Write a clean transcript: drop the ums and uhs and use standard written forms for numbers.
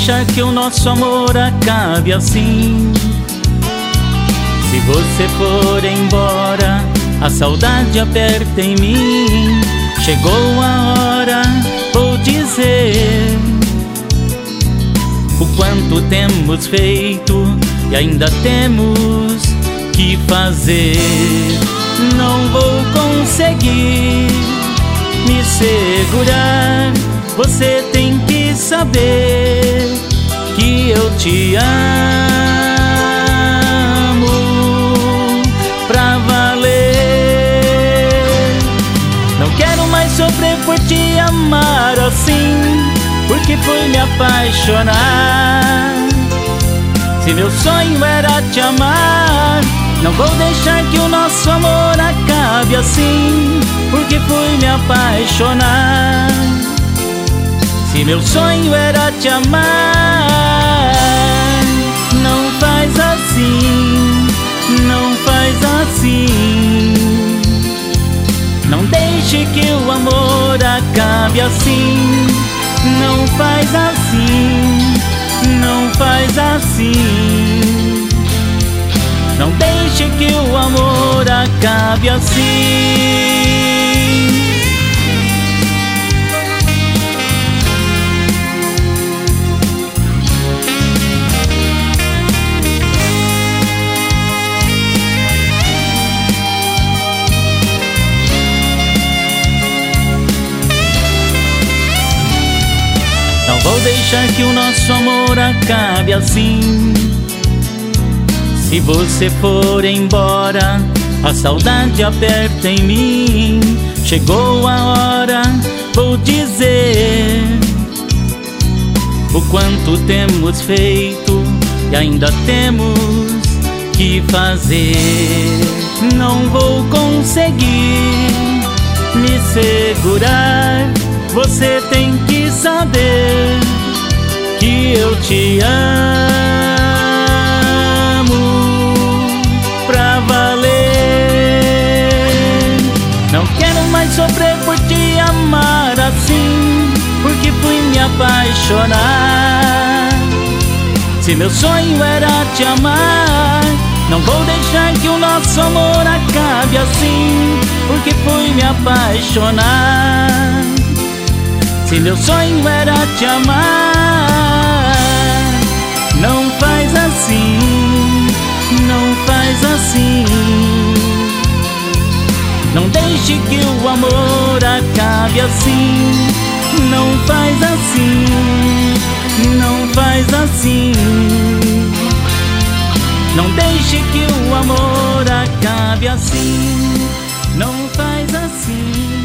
deixar que o nosso amor acabe assim. Se você for embora, a saudade aperta em mim. Chegou a hora, vou dizer o quanto temos feito e ainda temos que fazer. Não vou conseguir me segurar. Você tem que saber que eu te amo pra valer. Não quero mais sofrer por te amar assim, porque fui me apaixonar. Se meu sonho era te amar, não vou deixar que o nosso amor acabe assim, porque fui me apaixonar. Se meu sonho era te amar, não faz assim, não faz assim. Não deixe que o amor acabe assim. Não faz assim, não faz assim. Não deixe que o amor acabe assim. Não vou deixar que o nosso amor acabe assim. Se você for embora, a saudade aperta em mim. Chegou a hora, vou dizer o quanto temos feito e ainda temos que fazer. Não vou conseguir me segurar. Você tem que saber que eu te amo pra valer. Não quero mais sofrer por te amar assim, porque fui me apaixonar. Se meu sonho era te amar, não vou deixar que o nosso amor acabe assim, porque fui me apaixonar. Se meu sonho era te amar, não faz assim, não faz assim. Não deixe que o amor acabe assim. Não faz assim, não faz assim. Não deixe que o amor acabe assim. Não faz assim.